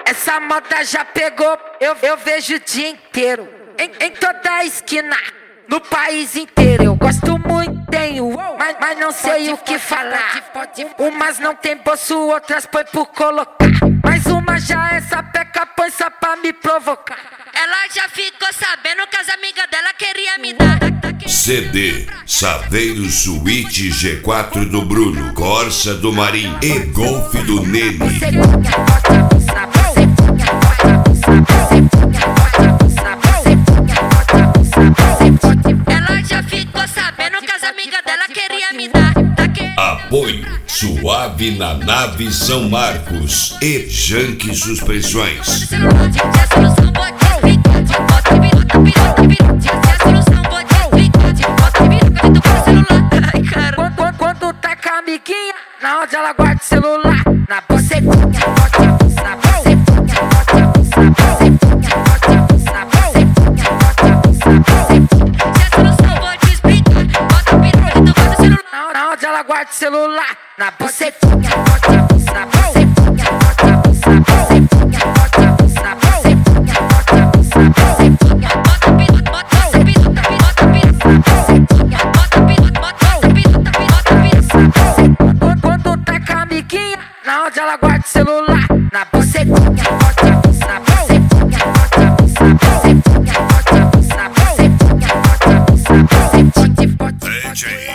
Essa moda já pegou, eu vejo o dia inteiro. Em toda esquina, no país inteiro. Eu gosto muito, tenho, mas não sei o que falar. Umas não tem bolso, outras põe por colocar. Mas uma já é sapeca, põe só pra me provocar. Ela já ficou sabendo que as amigas dela queria me dar. CD, Saveiro Suíte G4 do Bruno, Corsa do Marim e Golf do Nene. Ela já ficou sabendo que as amigas dela queria me dar. Apoio Suave na Nave São Marcos e Janque Suspensões. Quando tá com a amiguinha, na onde ela guarda o celular, na bucetinha, na onde ela guarda o celular, na bucetinha, quando tá com a amiguinha, na onde ela guarda o celular, na bucetinha, DJ